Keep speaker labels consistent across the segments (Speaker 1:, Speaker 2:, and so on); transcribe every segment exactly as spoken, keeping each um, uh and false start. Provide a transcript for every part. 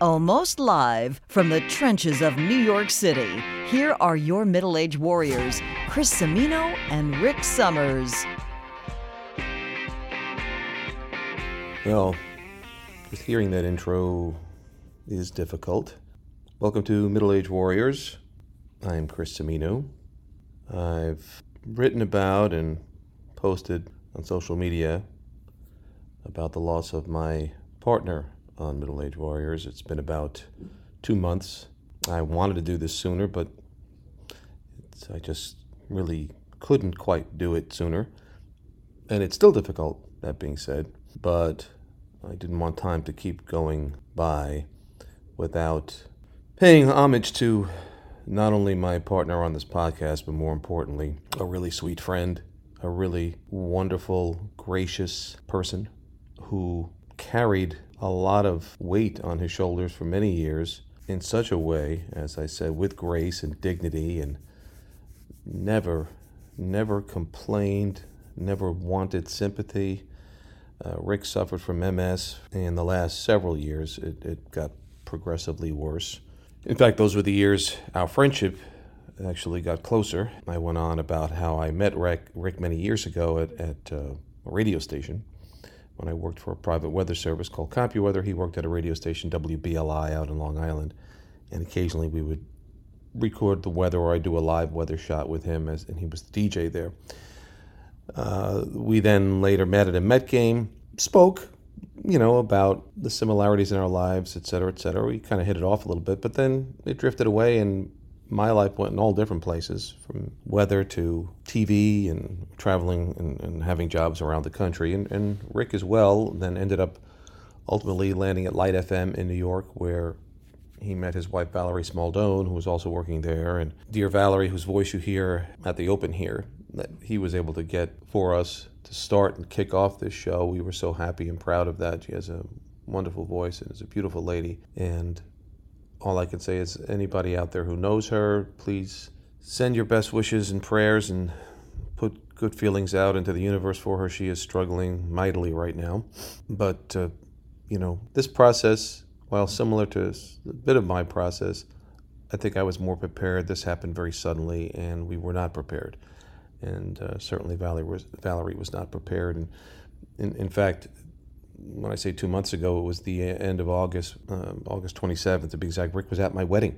Speaker 1: Almost live from the trenches of New York City, here are your middle-aged warriors, Chris Cimino and Rick Summers.
Speaker 2: Well, just hearing that intro is difficult. Welcome to Middle-Aged Warriors. I'm Chris Cimino. I've written about and posted on social media about the loss of my partner on Middle-Aged Warriors. It's been about two months. I wanted to do this sooner, but it's, I just really couldn't quite do it sooner. And it's still difficult, that being said, but I didn't want time to keep going by without paying homage to not only my partner on this podcast, but more importantly, a really sweet friend, a really wonderful, gracious person who carried a lot of weight on his shoulders for many years in such a way, as I said, with grace and dignity, and never, never complained, never wanted sympathy. Uh, Rick suffered from M S, and in the last several years, it, it got progressively worse. In fact, those were the years our friendship actually got closer. I went on about how I met Rick, Rick many years ago at, at uh, a radio station when I worked for a private weather service called CompuWeather. He worked at a radio station, W B L I, out in Long Island, and occasionally we would record the weather, or I'd do a live weather shot with him, as, and he was the D J there. Uh, we then later met at a Met game, spoke, you know, about the similarities in our lives, et cetera, et cetera. We kind of hit it off a little bit, but then it drifted away, and my life went in all different places, from weather to T V and traveling and, and having jobs around the country. And, and Rick as well then ended up ultimately landing at Light F M in New York, where he met his wife, Valerie Smaldone, who was also working there. And dear Valerie, whose voice you hear at the open here, that he was able to get for us to start and kick off this show. We were so happy and proud of that. She has a wonderful voice and is a beautiful lady. And all I can say is, anybody out there who knows her, please send your best wishes and prayers and put good feelings out into the universe for her. She is struggling mightily right now. But, uh, you know, this process, while similar to a bit of my process, I think I was more prepared. This happened very suddenly, and we were not prepared. And uh, certainly Valerie was, Valerie was not prepared. And in, in fact, when I say two months ago, it was the end of August, uh, August twenty-seventh, to be exact. Rick was at my wedding.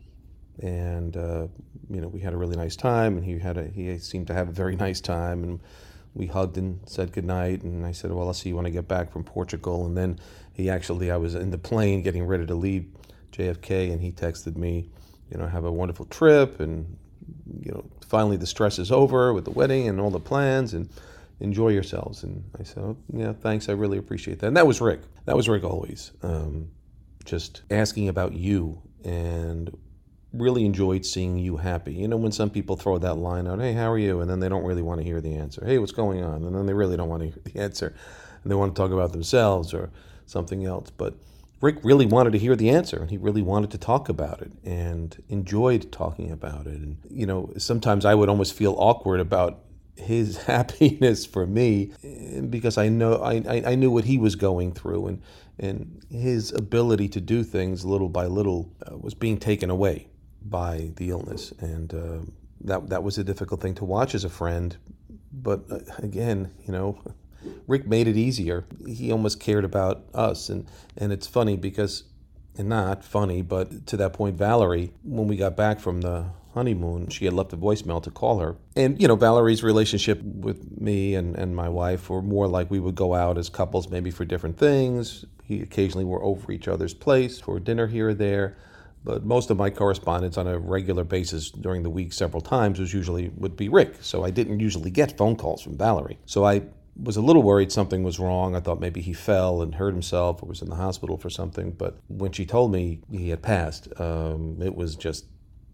Speaker 2: And, uh, you know, we had a really nice time, and he had a, he seemed to have a very nice time. And we hugged and said goodnight. And I said, well, I'll see you when I get back from Portugal. And then he actually, I was in the plane getting ready to leave J F K, and he texted me, you know, have a wonderful trip. And, you know, finally the stress is over with the wedding and all the plans, and enjoy yourselves. And I said, oh, yeah, thanks. I really appreciate that. And that was Rick. That was Rick always. Um, just asking about you, and really enjoyed seeing you happy. You know, when some people throw that line out, hey, how are you? And then they don't really want to hear the answer. Hey, what's going on? And then they really don't want to hear the answer. And they want to talk about themselves or something else. But Rick really wanted to hear the answer, and he really wanted to talk about it and enjoyed talking about it. And, you know, sometimes I would almost feel awkward about his happiness for me, because I know I, I knew what he was going through, and and his ability to do things little by little uh, was being taken away by the illness, and uh, that that was a difficult thing to watch as a friend. But uh, again, you know, Rick made it easier. He almost cared about us, and and it's funny because, and not funny, but to that point, Valerie, when we got back from the honeymoon, she had left a voicemail to call her. And, you know, Valerie's relationship with me and, and my wife were more like we would go out as couples, maybe for different things. He occasionally were over each other's place for dinner here or there. But most of my correspondence on a regular basis during the week, several times, was usually would be Rick. So I didn't usually get phone calls from Valerie. So I was a little worried something was wrong. I thought maybe he fell and hurt himself or was in the hospital for something. But when she told me he had passed, um, it was just,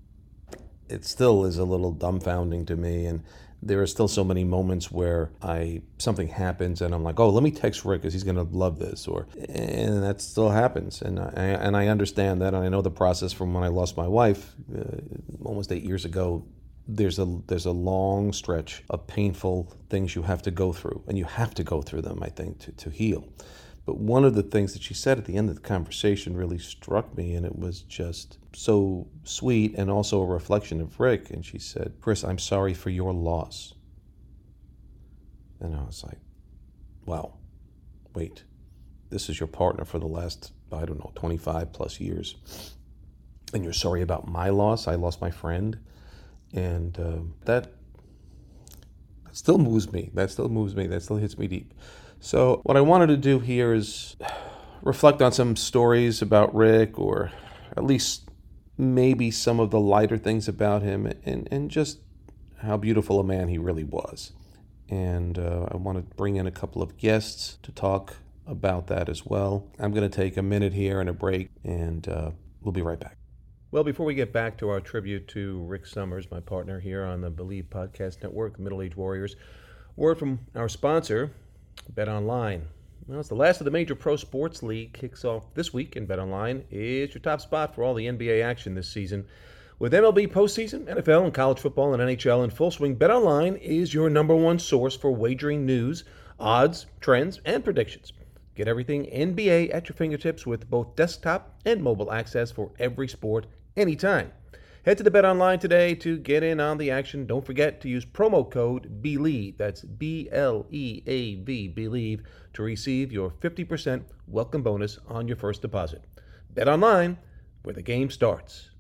Speaker 2: it still is a little dumbfounding to me. And there are still so many moments where I something happens and I'm like, oh, let me text Rick because he's going to love this. Or and that still happens. And I, and I understand that. And I know the process from when I lost my wife uh, almost eight years ago. There's a there's a long stretch of painful things you have to go through, and you have to go through them, I think, to, to heal. But one of the things that she said at the end of the conversation really struck me, and it was just so sweet and also a reflection of Rick. And she said, "Chris, I'm sorry for your loss." And I was like, wow, wait, this is your partner for the last, I don't know, twenty-five plus years. And you're sorry about my loss? I lost my friend. And uh, that, that still moves me. That still moves me. That still hits me deep. So what I wanted to do here is reflect on some stories about Rick, or at least maybe some of the lighter things about him, and, and just how beautiful a man he really was. And uh, I want to bring in a couple of guests to talk about that as well. I'm going to take a minute here and a break, and uh, we'll be right back. Well, before we get back to our tribute to Rick Summers, my partner here on the Believe Podcast Network, Middle Age Warriors, word from our sponsor, BetOnline. Well, it's the last of the major pro sports league kicks off this week, and BetOnline is your top spot for all the N B A action this season. With M L B postseason, N F L, and college football and N H L in full swing, BetOnline is your number one source for wagering news, odds, trends, and predictions. Get everything N B A at your fingertips with both desktop and mobile access for every sport, anytime. Head to the BetOnline today to get in on the action. Don't forget to use promo code BELIEVE, that's B L E A V, BELIEVE, to receive your fifty percent welcome bonus on your first deposit. BetOnline, where the game starts.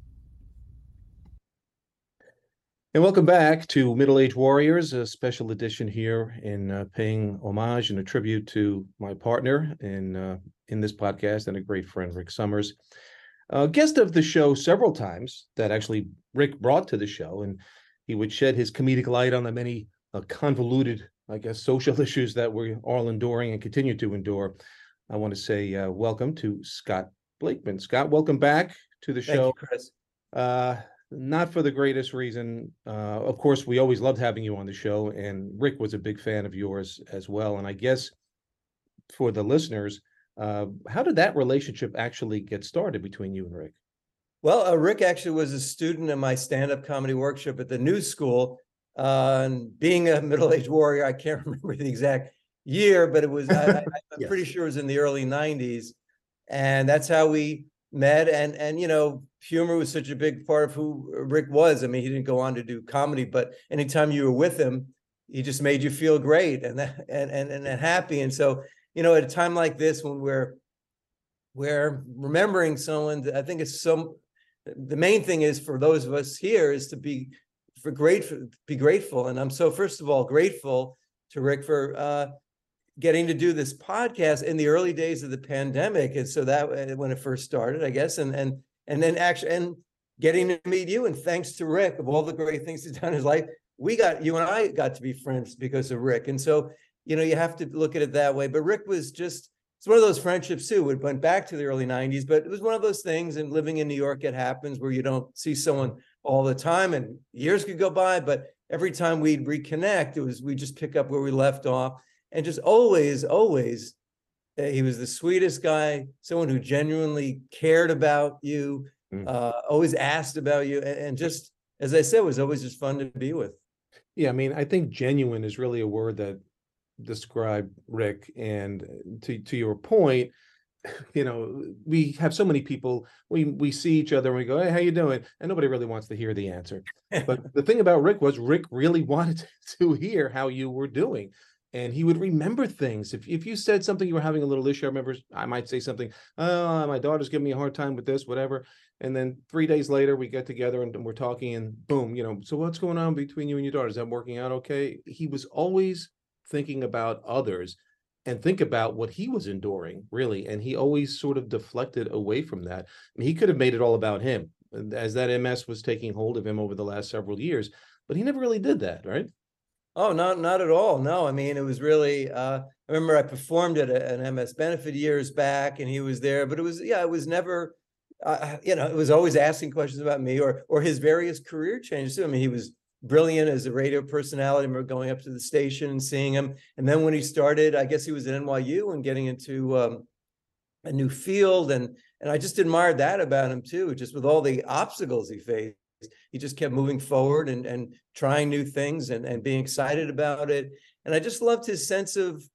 Speaker 2: And welcome back to Middle Age Warriors, a special edition here in uh, paying homage and a tribute to my partner in, uh, in this podcast and a great friend, Rick Summers. A guest of the show several times that actually Rick brought to the show, and he would shed his comedic light on the many uh, convoluted, I guess, social issues that we're all enduring and continue to endure. I want to say uh, welcome to Scott Blakeman. Scott, welcome back to the show.
Speaker 3: Thank you, Chris.
Speaker 2: Uh, not for the greatest reason. Uh, of course, we always loved having you on the show, and Rick was a big fan of yours as well. And I guess for the listeners, Uh, how did that relationship actually get started between you and Rick?
Speaker 3: Well, uh, Rick actually was a student in my stand-up comedy workshop at the New School. Uh, and being a middle-aged warrior, I can't remember the exact year, but it was, I, I, I'm yes. pretty sure it was in the early nineties. And that's how we met. And, and, you know, humor was such a big part of who Rick was. I mean, he didn't go on to do comedy, but anytime you were with him, he just made you feel great and, and, and, and happy. And so, you know, at a time like this, when we're we're remembering someone, I think it's some. The main thing is for those of us here is to be for grateful, be grateful, and I'm so first of all grateful to Rick for uh, getting to do this podcast in the early days of the pandemic, and so that when it first started, I guess, and and and then actually and getting to meet you, and thanks to Rick of all the great things he's done in his life, we got you and I got to be friends because of Rick, and so. You know, you have to look at it that way. But Rick was just, it's one of those friendships too. It went back to the early nineties, but it was one of those things. And living in New York, it happens where you don't see someone all the time and years could go by. But every time we'd reconnect, it was, we just pick up where we left off. And just always, always, uh, he was the sweetest guy, someone who genuinely cared about you, mm. uh, always asked about you. And, and just, as I said, it was always just fun to be with.
Speaker 2: Yeah, I mean, I think genuine is really a word that describe Rick, and to to your point, you know, we have so many people, we we see each other and we go, hey, how you doing? And nobody really wants to hear the answer. But the thing about Rick was Rick really wanted to hear how you were doing, and he would remember things. If if you said something, you were having a little issue, I remember I might say something, oh, my daughter's giving me a hard time with this, whatever. And then three days later, we get together and we're talking, and boom, you know, so what's going on between you and your daughter? Is that working out okay? He was always thinking about others and think about what he was enduring, really. And he always sort of deflected away from that. I mean, he could have made it all about him as that M S was taking hold of him over the last several years, but he never really did that, right?
Speaker 3: Oh, not not at all. No, I mean, it was really, uh, I remember I performed at a, an M S benefit years back and he was there, but it was, yeah, it was never, uh, you know, it was always asking questions about me or or his various career changes too. I mean, he was brilliant as a radio personality. I remember going up to the station and seeing him. And then when he started, I guess he was at N Y U and getting into um, a new field. And, and I just admired that about him too, just with all the obstacles he faced. He just kept moving forward and, and trying new things and, and being excited about it. And I just loved his sense of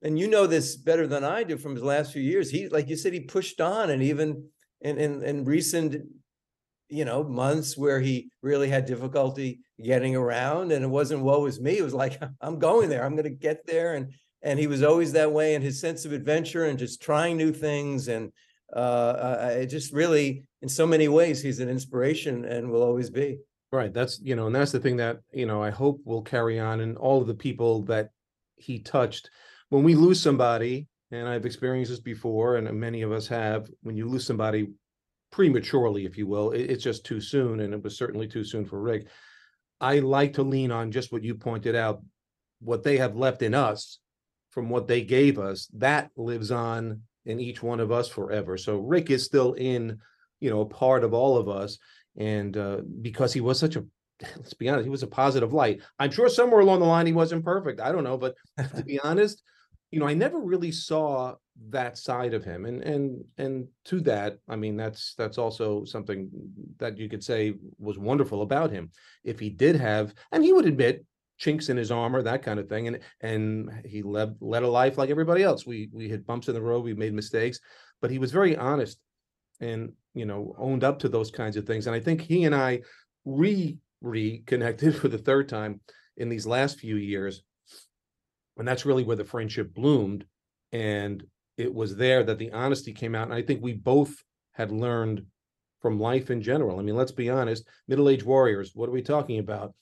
Speaker 3: and you know this better than I do from his last few years, he, like you said, he pushed on, and even in, in, in recent, you know, months where he really had difficulty getting around, and it wasn't woe is me. It was like, I'm going there, I'm going to get there. And, and he was always that way, and his sense of adventure and just trying new things. And uh, I just really, in so many ways, he's an inspiration and will always be.
Speaker 2: Right. That's, you know, and that's the thing that, you know, I hope will carry on, and all of the people that he touched. When we lose somebody, and I've experienced this before, and many of us have, when you lose somebody prematurely, if you will, it, it's just too soon. And it was certainly too soon for Rick. I like to lean on just what you pointed out, what they have left in us from what they gave us, that lives on in each one of us forever. So Rick is still in, you know, a part of all of us. And uh, because he was such a, let's be honest, he was a positive light. I'm sure somewhere along the line he wasn't perfect. I don't know. But to be honest, you know, I never really saw that side of him. And and and to that, I mean, that's that's also something that you could say was wonderful about him. If he did have, and he would admit, chinks in his armor, that kind of thing. And and he led led a life like everybody else. We we hit bumps in the road, we made mistakes, but he was very honest and, you know, owned up to those kinds of things. And I think he and I re reconnected for the third time in these last few years. And that's really where the friendship bloomed. And it was there that the honesty came out. And I think we both had learned from life in general. I mean, let's be honest, middle-aged warriors, what are we talking about?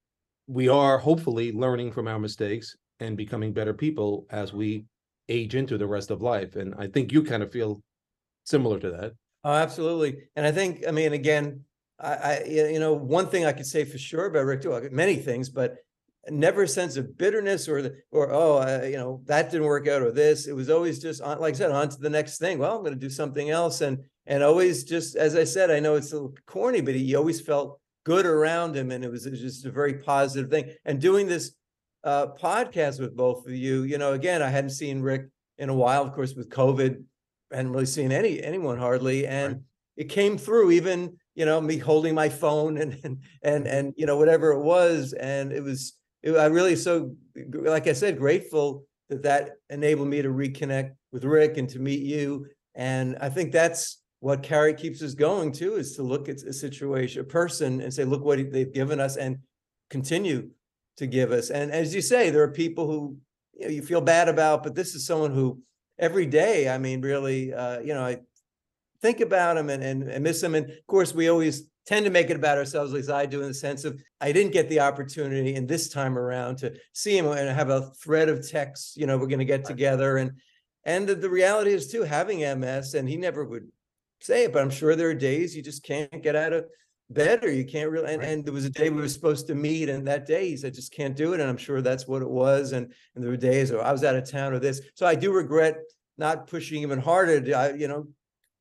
Speaker 2: We are hopefully learning from our mistakes and becoming better people as we age into the rest of life. And I think you kind of feel similar to that.
Speaker 3: Oh, absolutely. And I think, I mean, again, I, I you know, one thing I could say for sure about Rick too, many things, but never a sense of bitterness or, the, or, oh, uh, you know, that didn't work out, or this. It was always just on, like I said, on to the next thing. Well, I'm going to do something else. And, and always just, as I said, I know it's a little corny, but he always felt good around him. And it was, it was just a very positive thing. And doing this uh, podcast with both of you, you know, again, I hadn't seen Rick in a while, of course, with COVID, I hadn't really seen any, anyone hardly. And right. It came through, even, you know, me holding my phone and, and, and, and, you know, whatever it was. And it was, it, I really, so, like I said, grateful that that enabled me to reconnect with Rick and to meet you. And I think that's what carry keeps us going too, is to look at a situation, a person, and say, look what they've given us and continue to give us. And as you say, there are people who, you know, you feel bad about, but this is someone who every day, I mean, really, uh, you know, I think about him and, and, and miss him. And of course, we always tend to make it about ourselves, at least I do, in the sense of, I didn't get the opportunity in this time around to see him and have a thread of texts, you know, we're going to get together. And, and the, the reality is too, having M S, and he never would say it, but I'm sure there are days you just can't get out of bed, or you can't really, and, right. and there was a day we were supposed to meet, and that day he said, just can't do it. And I'm sure that's what it was. And, and there were days, or I was out of town, or this. So I do regret not pushing even harder to, I, you know,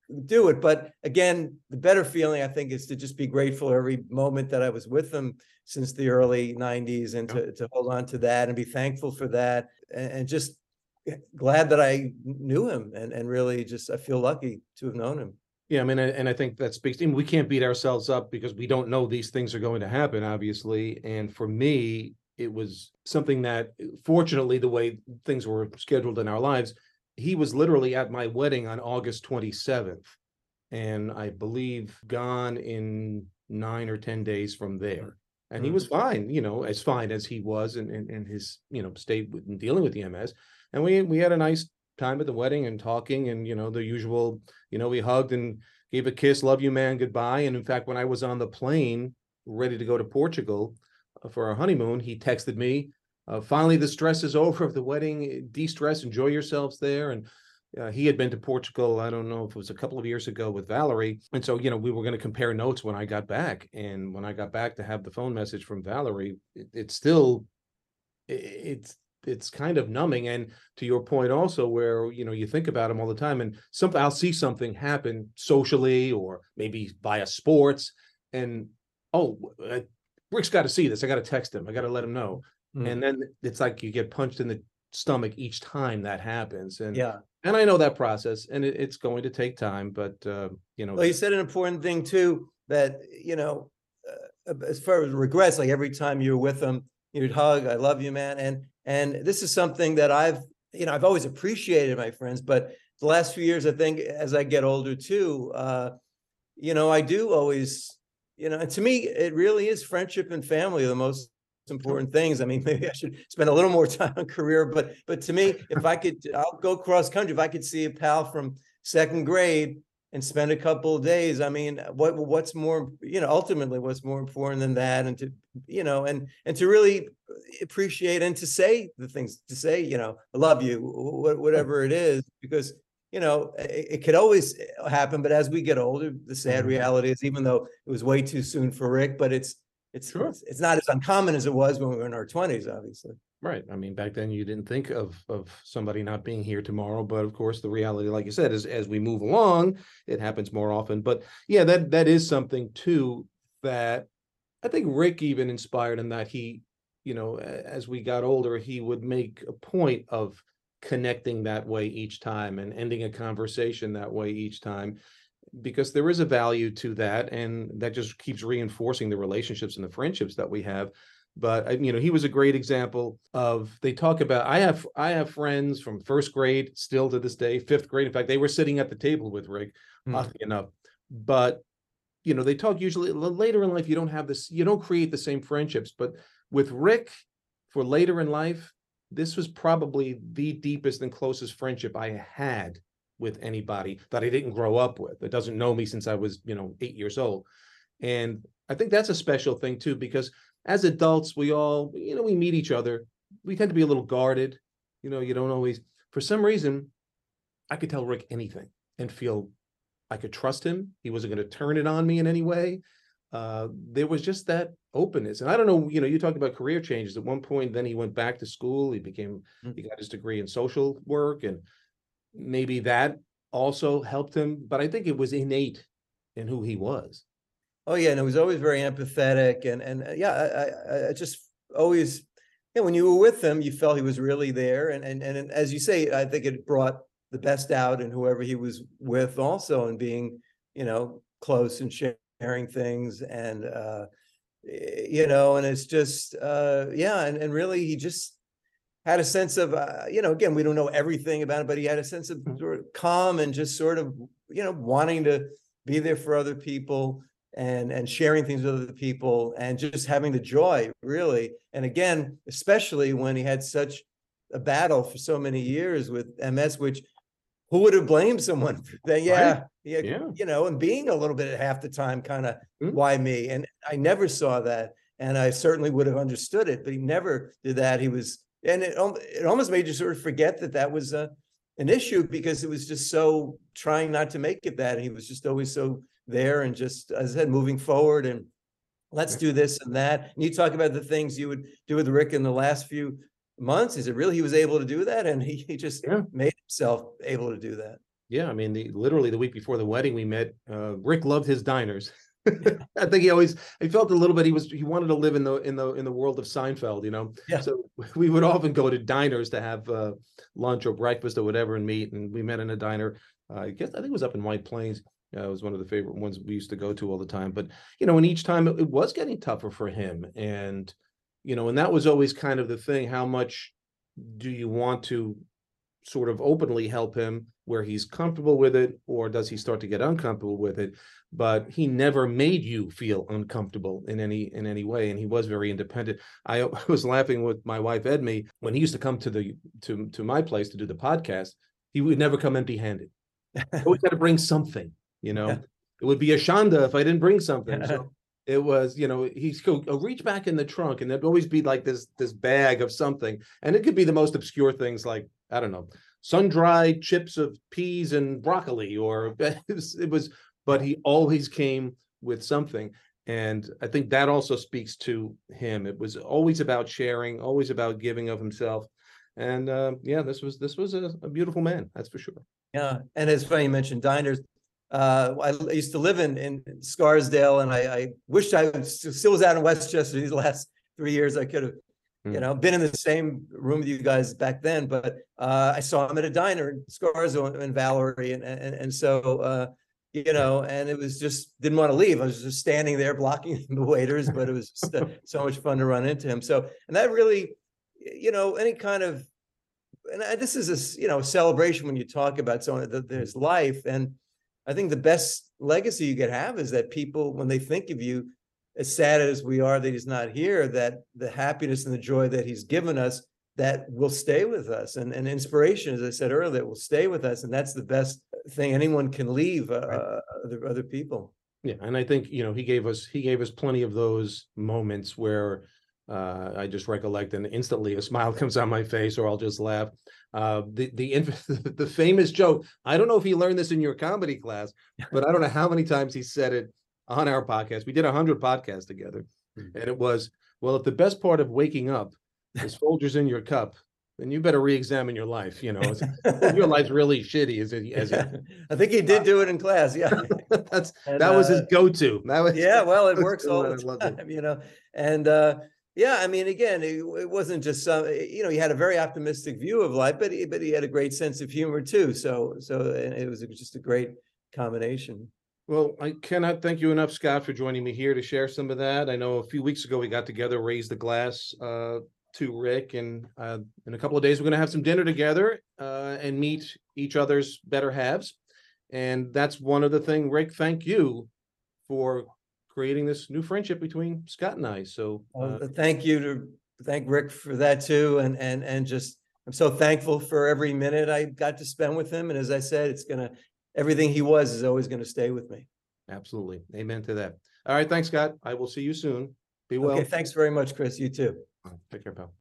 Speaker 3: do it. But again, the better feeling, I think, is to just be grateful every moment that I was with them since the early nineties, and to, to hold on to that and be thankful for that, and, and just glad that I knew him, and, and really just, I feel lucky to have known him.
Speaker 2: Yeah, I mean, and I think that speaks to him. We can't beat ourselves up because we don't know these things are going to happen, obviously. And for me, it was something that, fortunately, the way things were scheduled in our lives, he was literally at my wedding on August twenty-seventh, and I believe gone in nine or ten days from there. And he was fine, you know, as fine as he was in, in, in his, you know, state in dealing with the M S. And we we had a nice time at the wedding and talking, and, you know, the usual, you know, we hugged and gave a kiss, love you, man, goodbye. And in fact, when I was on the plane ready to go to Portugal for our honeymoon, he texted me, Uh, finally, the stress is over of the wedding. De-stress, enjoy yourselves there. And uh, he had been to Portugal, I don't know if it was a couple of years ago, with Valerie. And so, you know, we were going to compare notes when I got back. And when I got back to have the phone message from Valerie, it, it's still, it, it's it's kind of numbing. And to your point also, where, you know, you think about him all the time, and something, I'll see something happen socially or maybe via sports, and, oh, uh, Rick's got to see this. I got to text him. I got to let him know. And then it's like you get punched in the stomach each time that happens. And yeah, and I know that process, and it, it's going to take time, but, uh, you know.
Speaker 3: Well, you said an important thing too, that, you know, uh, as far as regrets, like every time you were with them, you'd hug, I love you, man. And, and this is something that I've you know, I've always appreciated my friends, but the last few years, I think as I get older too, uh, you know, I do always, you know, and to me, it really is friendship and family are the most important things. I mean, maybe I should spend a little more time on career, but but to me, if I could, I'll go cross country. If I could see a pal from second grade and spend a couple of days, I mean, what what's more, you know, ultimately what's more important than that? And to, you know, and and to really appreciate and to say the things, to say, you know, I love you, whatever it is, because, you know, it, it could always happen. But as we get older, the sad
Speaker 2: Mhm.
Speaker 3: reality is, even though it was way too soon for Rick, but it's it's
Speaker 2: Sure.
Speaker 3: it's, it's not as uncommon as it was when we were in our twenties, obviously.
Speaker 2: Right. I mean, back then you didn't think of of somebody not being here tomorrow, but of course the reality, like you said, is as we move along, it happens more often. But yeah, that that is something too that I think Rick even inspired in that he, you know, a- as we got older, he would make a point of connecting that way each time and ending a conversation that way each time, because there is a value to that, and that just keeps reinforcing the relationships and the friendships that we have. But I- you know, he was a great example of, they talk about, I have I have friends from first grade still to this day, fifth grade. In fact, they were sitting at the table with Rick,
Speaker 3: Hmm.
Speaker 2: oddly enough. But you know, they talk usually l- later in life, you don't have this, you don't create the same friendships. But with Rick, for later in life, this was probably the deepest and closest friendship I had with anybody that I didn't grow up with, that doesn't know me since I was, you know, eight years old. And I think that's a special thing too, because as adults, we all, you know, we meet each other. We tend to be a little guarded. You know, you don't always, for some reason, I could tell Rick anything and feel I could trust him. He wasn't going to turn it on me in any way. Uh, there was just that openness. And I don't know, you know, you talked about career changes. At one point, then he went back to school. He became,
Speaker 3: Hmm.
Speaker 2: he got his degree in social work, and maybe that also helped him. But I think it was innate in who he was.
Speaker 3: Oh yeah, and it was always very empathetic, and and uh, yeah, I, I, I just always, yeah, when you were with him, you felt he was really there, and and and as you say, I think it brought the best out in whoever he was with, also, and being, you know, close and sharing things, and uh, you know, and it's just, uh, yeah, and and really, he just had a sense of, uh, you know, again, we don't know everything about it, but he had a sense of
Speaker 2: Mhm.
Speaker 3: sort of calm and just sort of, you know, wanting to be there for other people, and and sharing things with other people, and just having the joy, really. And again, especially when he had such a battle for so many years with M S, which, who would have blamed someone for that?
Speaker 2: Right?
Speaker 3: Yeah, yeah,
Speaker 2: Yeah.
Speaker 3: you know, and being a little bit at half the time, kind of,
Speaker 2: Mhm.
Speaker 3: why me? And I never saw that, and I certainly would have understood it, but he never did that. He was, and it al- it almost made you sort of forget that that was a an issue, because it was just so trying not to make it that. And he was just always so there, and just, as I said, moving forward, and let's
Speaker 2: Yeah.
Speaker 3: do this and that. And you talk about the things you would do with Rick in the last few months. Is it really he was able to do that? And he, he just
Speaker 2: Yeah.
Speaker 3: made himself able to do that.
Speaker 2: Yeah, I mean, the literally the week before the wedding we met, uh, Rick loved his diners. I think he always, he felt a little bit, he was, he wanted to live in the in the in the world of Seinfeld, you know.
Speaker 3: Yeah.
Speaker 2: So we would often go to diners to have uh, lunch or breakfast or whatever and meet. And we met in a diner. Uh, I guess I think it was up in White Plains. Uh, it was one of the favorite ones we used to go to all the time. But you know, and each time it, it was getting tougher for him, and you know, and that was always kind of the thing. How much do you want to sort of openly help him where he's comfortable with it, or does he start to get uncomfortable with it? But he never made you feel uncomfortable in any in any way, and he was very independent. I, I was laughing with my wife Edme when he used to come to the to to my place to do the podcast. He would never come empty handed. Always had to bring something, you know. It would be a Shonda if I didn't bring something. So it was, you know, he's go reach back in the trunk, and there'd always be like this this bag of something, and it could be the most obscure things, like, I don't know, sun dried chips of peas and broccoli, or it was, it was, but he always came with something, and I think that also speaks to him. It was always about sharing, always about giving of himself, and uh, yeah, this was this was a, a beautiful man, that's for sure.
Speaker 3: Yeah, and it's funny you mentioned diners. Uh, I used to live in in Scarsdale, and I, I wished I was, still was out in Westchester these last three years. I could have, you
Speaker 2: Hmm.
Speaker 3: know, been in the same room with you guys back then. But uh, I saw him at a diner in Scarsdale and Valerie, and and and so uh, you know, and it was just, didn't want to leave. I was just standing there blocking the waiters, but it was just uh, so much fun to run into him. So, and that really, you know, any kind of and I, this is a, you know, celebration when you talk about someone that there's life. And I think the best legacy you could have is that people, when they think of you, as sad as we are that he's not here, that the happiness and the joy that he's given us, that will stay with us, and, and inspiration, as I said earlier, that will stay with us. And that's the best thing anyone can leave uh, right. other, other people.
Speaker 2: Yeah. And I think, you know, he gave us, he gave us plenty of those moments where uh, I just recollect and instantly a smile comes on my face, or I'll just laugh. Uh, the, the, the famous joke, I don't know if he learned this in your comedy class, but I don't know how many times he said it on our podcast. We did a hundred podcasts together, mm-hmm. and it was, well, if the best part of waking up is Folgers in your cup, then you better re-examine your life. You know, your life's really shitty. Is it? As it
Speaker 3: I think he did do it in class. Yeah,
Speaker 2: that's
Speaker 3: and,
Speaker 2: that was
Speaker 3: uh,
Speaker 2: his go-to. That was
Speaker 3: yeah. Well, it works all the time, you know. And uh, yeah, I mean, again, it, it wasn't just some. You know, he had a very optimistic view of life, but he, but he had a great sense of humor too. So so it was just a great combination.
Speaker 2: Well, I cannot thank you enough, Scott, for joining me here to share some of that. I know a few weeks ago we got together, raised the glass uh, to Rick, and uh, in a couple of days we're going to have some dinner together uh, and meet each other's better halves. And that's one of the things, Rick, thank you for creating this new friendship between Scott and I. So uh,
Speaker 3: well, thank you to thank Rick for that too. And, and, and just, I'm so thankful for every minute I got to spend with him. And as I said, it's going to, everything he was is always going to stay with me.
Speaker 2: Absolutely. Amen to that. All right. Thanks, Scott. I will see you soon. Be well.
Speaker 3: Okay. Thanks very much, Chris. You too.
Speaker 2: Take care, pal.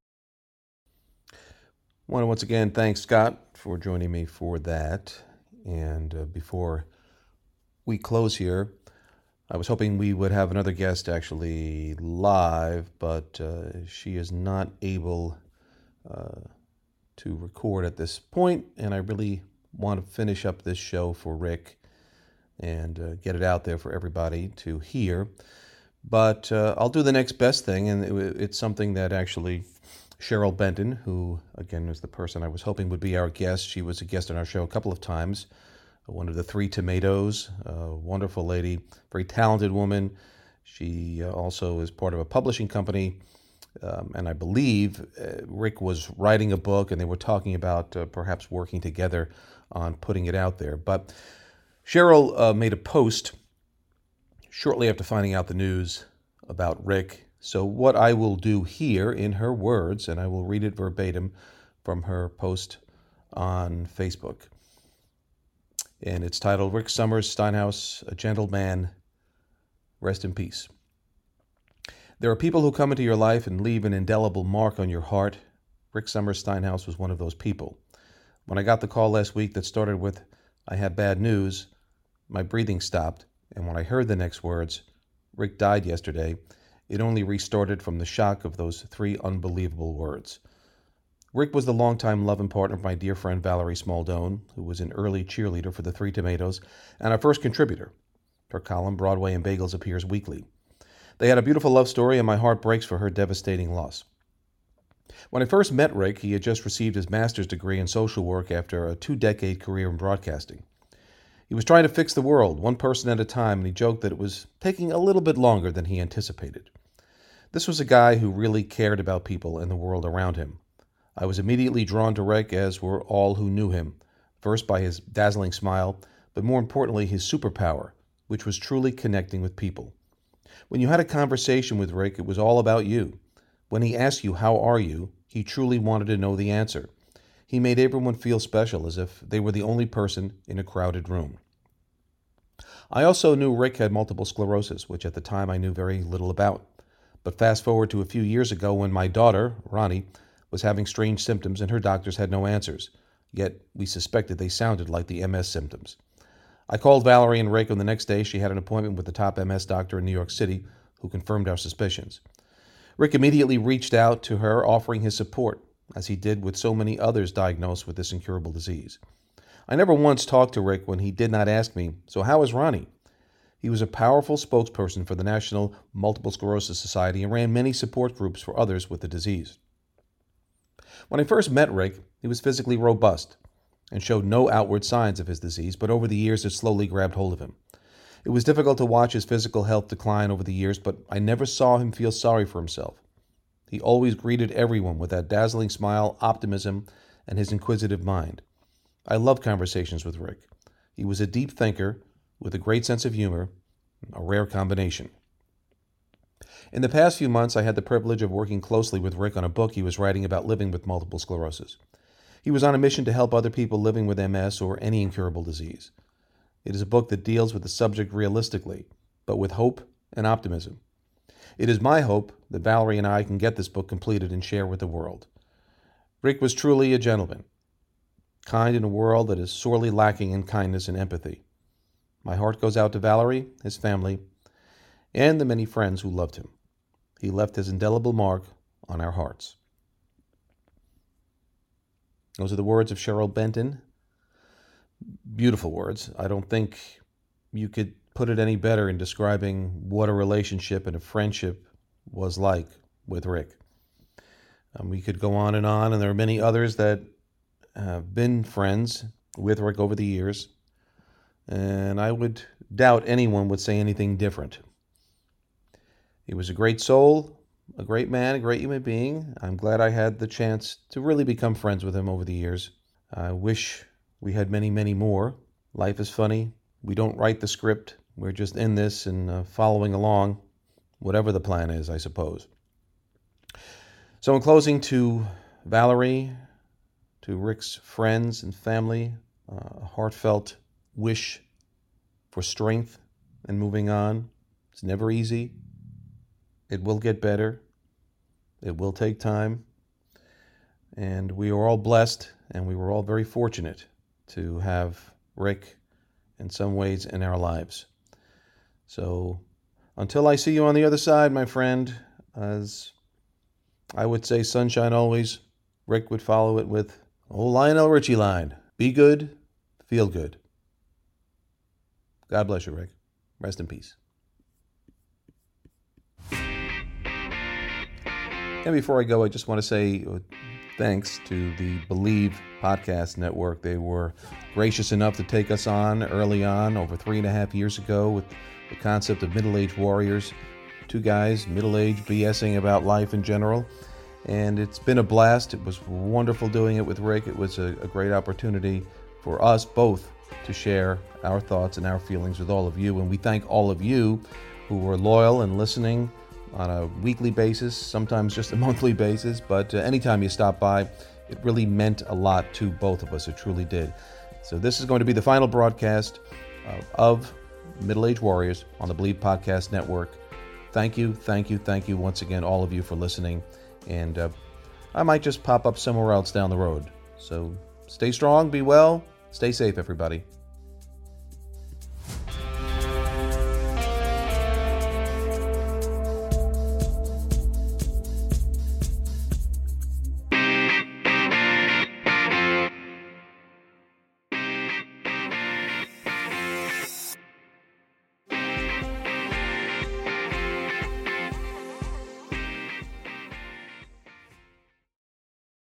Speaker 2: I want to once again thank Scott for joining me for that. And uh, before we close here, I was hoping we would have another guest actually live, but uh, she is not able uh, to record at this point, and I really want to finish up this show for Rick and uh, get it out there for everybody to hear. But uh, I'll do the next best thing, and it, it's something that actually Cheryl Benton, who again was the person I was hoping would be our guest. She was a guest on our show a couple of times. One of the Three Tomatoes, a wonderful lady, very talented woman. She uh, also is part of a publishing company. Um, and I believe uh, Rick was writing a book, and they were talking about uh, perhaps working together on putting it out there. But Cheryl uh, made a post shortly after finding out the news about Rick. So what I will do here in her words, and I will read it verbatim from her post on Facebook. And it's titled, Rick Summers Steinhaus, a Gentleman, Rest in Peace. There are people who come into your life and leave an indelible mark on your heart. Rick Summers Steinhaus was one of those people. When I got the call last week that started with, I have bad news, my breathing stopped, and when I heard the next words, Rick died yesterday, it only restarted from the shock of those three unbelievable words. Rick was the longtime love and partner of my dear friend Valerie Smaldone, who was an early cheerleader for the Three Tomatoes and our first contributor. Her column, Broadway and Bagels, appears weekly. They had a beautiful love story, and my heart breaks for her devastating loss. When I first met Rick, he had just received his master's degree in social work after a two-decade career in broadcasting. He was trying to fix the world, one person at a time, and he joked that it was taking a little bit longer than he anticipated. This was a guy who really cared about people and the world around him. I was immediately drawn to Rick, as were all who knew him, first by his dazzling smile, but more importantly, his superpower, which was truly connecting with people. When you had a conversation with Rick, it was all about you. When he asked you, how are you, he truly wanted to know the answer. He made everyone feel special, as if they were the only person in a crowded room. I also knew Rick had multiple sclerosis, which at the time I knew very little about. But fast forward to a few years ago when my daughter, Ronnie, was having strange symptoms and her doctors had no answers, yet we suspected they sounded like the M S symptoms. I called Valerie, and Rick on the next day she had an appointment with the top M S doctor in New York City, who confirmed our suspicions. Rick immediately reached out to her, offering his support, as he did with so many others diagnosed with this incurable disease. I never once talked to Rick when he did not ask me, so how is Ronnie? He was a powerful spokesperson for the National Multiple Sclerosis Society and ran many support groups for others with the disease. When I first met Rick, he was physically robust and showed no outward signs of his disease, but over the years it slowly grabbed hold of him. It was difficult to watch his physical health decline over the years, but I never saw him feel sorry for himself. He always greeted everyone with that dazzling smile, optimism, and his inquisitive mind. I loved conversations with Rick. He was a deep thinker with a great sense of humor, a rare combination. In the past few months, I had the privilege of working closely with Rick on a book he was writing about living with multiple sclerosis. He was on a mission to help other people living with M S or any incurable disease. It is a book that deals with the subject realistically, but with hope and optimism. It is my hope that Valerie and I can get this book completed and share with the world. Rick was truly a gentleman, kind in a world that is sorely lacking in kindness and empathy. My heart goes out to Valerie, his family, and the many friends who loved him. He left his indelible mark on our hearts. Those are the words of Cheryl Benton. Beautiful words. I don't think you could put it any better in describing what a relationship and a friendship was like with Rick. Um, we could go on and on, and there are many others that have been friends with Rick over the years, and I would doubt anyone would say anything different. He was a great soul, a great man, a great human being. I'm glad I had the chance to really become friends with him over the years. I wish we had many, many more. Life is funny. We don't write the script. We're just in this and uh, following along, whatever the plan is, I suppose. So in closing, to Valerie, to Rick's friends and family, uh, a heartfelt wish for strength and moving on. It's never easy. It will get better. It will take time. And we are all blessed, and we were all very fortunate to have Rick in some ways in our lives. So until I see you on the other side, my friend, as I would say sunshine always, Rick would follow it with old Lionel Richie line. Be good, feel good. God bless you, Rick. Rest in peace. And before I go, I just want to say thanks to the Believe Podcast Network. They were gracious enough to take us on early on, over three and a half years ago, with the concept of middle-aged warriors. Two guys, middle-aged, BSing about life in general. And it's been a blast. It was wonderful doing it with Rick. It was a, a great opportunity for us both to share our thoughts and our feelings with all of you. And we thank all of you who were loyal and listening on a weekly basis, sometimes just a monthly basis, but uh, anytime you stop by, it really meant a lot to both of us. It truly did. So this is going to be the final broadcast uh, of Middle-Aged Warriors on the Believe Podcast Network. Thank you, thank you, thank you once again, all of you, for listening. And uh, I might just pop up somewhere else down the road. So stay strong, be well, stay safe, everybody.